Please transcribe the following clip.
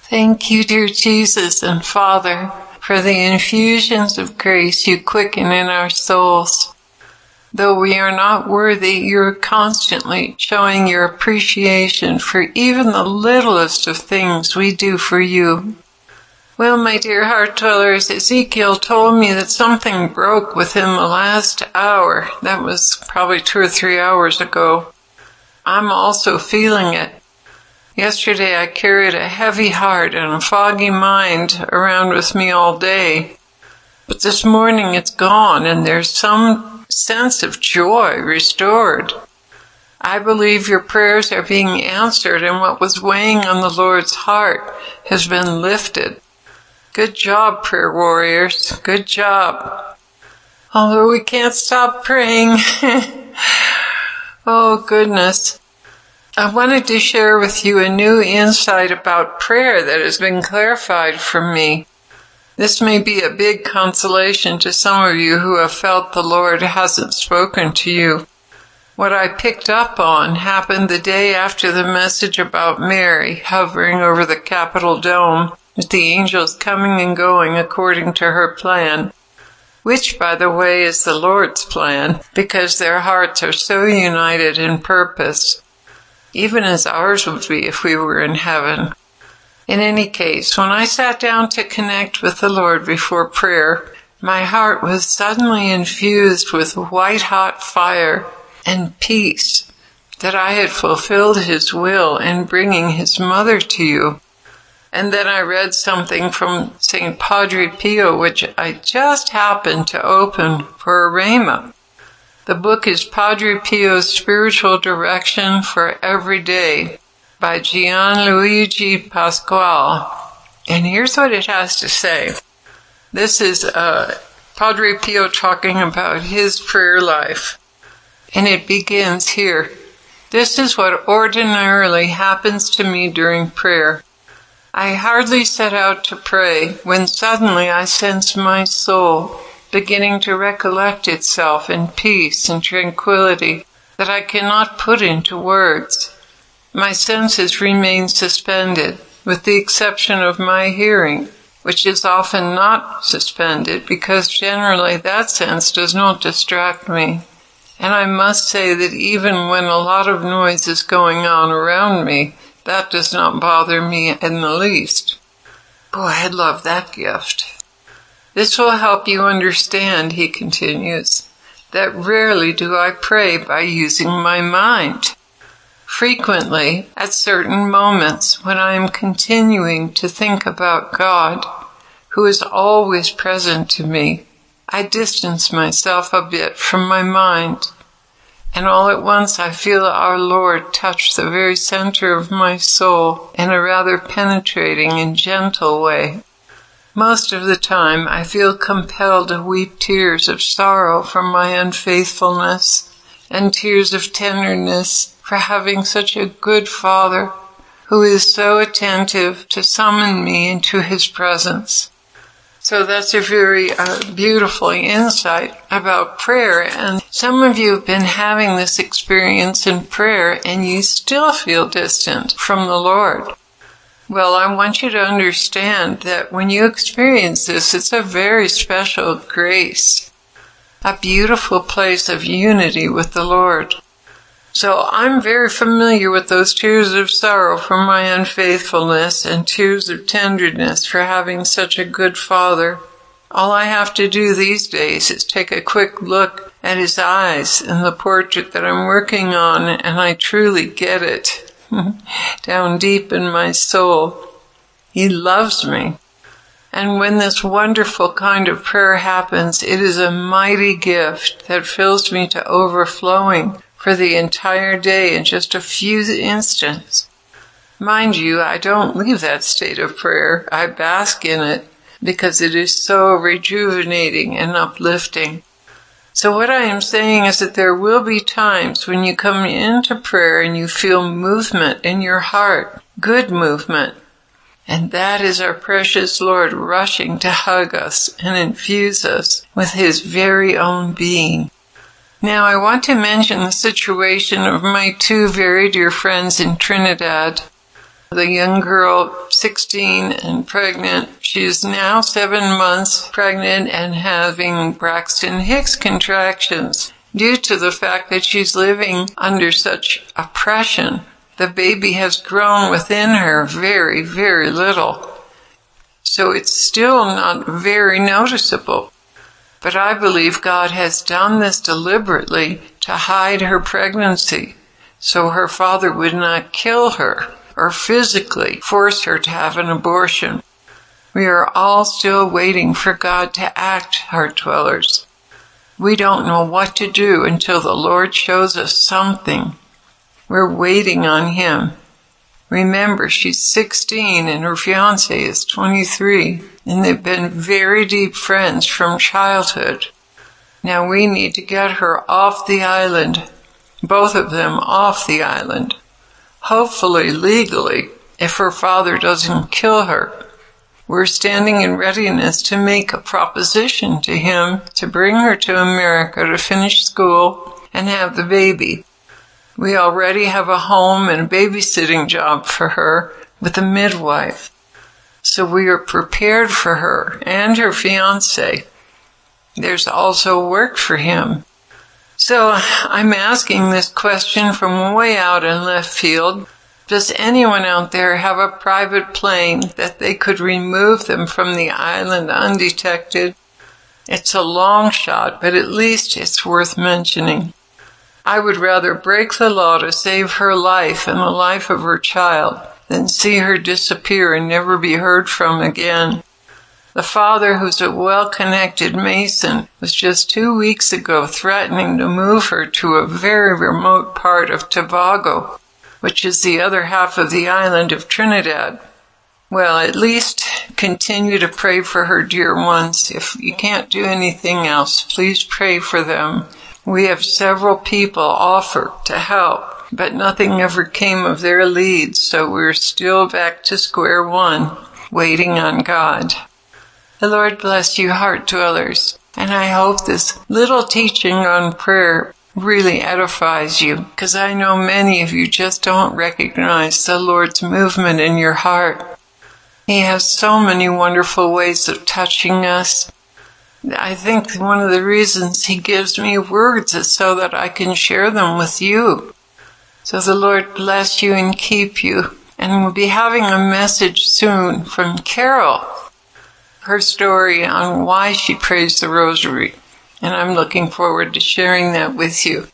Thank you, dear Jesus and Father, for the infusions of grace you quicken in our souls. Though we are not worthy, you're constantly showing your appreciation for even the littlest of things we do for you. Well, my dear heart dwellers, Ezekiel told me that something broke within the last hour. That was probably 2 or 3 hours ago. I'm also feeling it. Yesterday I carried a heavy heart and a foggy mind around with me all day. But this morning it's gone and there's some sense of joy restored. I believe your prayers are being answered and what was weighing on the Lord's heart has been lifted. Good job, prayer warriors. Good job. Although we can't stop praying. Oh, goodness. I wanted to share with you a new insight about prayer that has been clarified for me. This may be a big consolation to some of you who have felt the Lord hasn't spoken to you. What I picked up on happened the day after the message about Mary hovering over the Capitol dome with the angels coming and going according to her plan, which, by the way, is the Lord's plan, because their hearts are so united in purpose, even as ours would be if we were in heaven. In any case, when I sat down to connect with the Lord before prayer, my heart was suddenly infused with white-hot fire and peace that I had fulfilled His will in bringing His mother to you. And then I read something from St. Padre Pio, which I just happened to open for a rhema. The book is Padre Pio's Spiritual Direction for Every Day by Gianluigi Pasquale. And here's what it has to say. This is Padre Pio talking about his prayer life. And it begins here. This is what ordinarily happens to me during prayer. I hardly set out to pray when suddenly I sense my soul beginning to recollect itself in peace and tranquility that I cannot put into words. My senses remain suspended, with the exception of my hearing, which is often not suspended because generally that sense does not distract me. And I must say that even when a lot of noise is going on around me, that does not bother me in the least. Boy, I love that gift. This will help you understand, he continues, that rarely do I pray by using my mind. Frequently, at certain moments when I am continuing to think about God, who is always present to me, I distance myself a bit from my mind. And all at once I feel our Lord touch the very center of my soul in a rather penetrating and gentle way. Most of the time I feel compelled to weep tears of sorrow for my unfaithfulness and tears of tenderness for having such a good Father who is so attentive to summon me into His presence. So that's a very beautiful insight about prayer. And some of you have been having this experience in prayer and you still feel distant from the Lord. Well, I want you to understand that when you experience this, it's a very special grace, a beautiful place of unity with the Lord. So I'm very familiar with those tears of sorrow for my unfaithfulness and tears of tenderness for having such a good Father. All I have to do these days is take a quick look at His eyes in the portrait that I'm working on, and I truly get it down deep in my soul. He loves me. And when this wonderful kind of prayer happens, it is a mighty gift that fills me to overflowing for the entire day in just a few instants. Mind you, I don't leave that state of prayer. I bask in it because it is so rejuvenating and uplifting. So what I am saying is that there will be times when you come into prayer and you feel movement in your heart, good movement. And that is our precious Lord rushing to hug us and infuse us with His very own being. Now I want to mention the situation of my two very dear friends in Trinidad. the young girl, 16 and pregnant. She is now 7 months pregnant and having Braxton Hicks contractions. Due to the fact that she's living under such oppression, the baby has grown within her very, very little. So it's still not very noticeable. But I believe God has done this deliberately to hide her pregnancy, so her father would not kill her or physically force her to have an abortion. We are all still waiting for God to act, heart dwellers. We don't know what to do until the Lord shows us something. We're waiting on Him. Remember, she's 16 and her fiancé is 23, and they've been very deep friends from childhood. Now we need to get her off the island, both of them off the island, hopefully legally, if her father doesn't kill her. We're standing in readiness to make a proposition to him to bring her to America to finish school and have the baby. We already have a home and a babysitting job for her with a midwife. So we are prepared for her and her fiancé. There's also work for him. So I'm asking this question from way out in left field. Does anyone out there have a private plane that they could remove them from the island undetected? It's a long shot, but at least it's worth mentioning. I would rather break the law to save her life and the life of her child than see her disappear and never be heard from again. The father, who's a well-connected Mason, was just 2 weeks ago threatening to move her to a very remote part of Tobago, which is the other half of the island of Trinidad. Well, at least continue to pray for her dear ones. If you can't do anything else, please pray for them. We have several people offer to help, but nothing ever came of their leads, so we're still back to square one, waiting on God. The Lord bless you, heart dwellers, and I hope this little teaching on prayer really edifies you, because I know many of you just don't recognize the Lord's movement in your heart. He has so many wonderful ways of touching us. I think one of the reasons He gives me words is so that I can share them with you. So the Lord bless you and keep you. And we'll be having a message soon from Carol, her story on why she prays the rosary. And I'm looking forward to sharing that with you.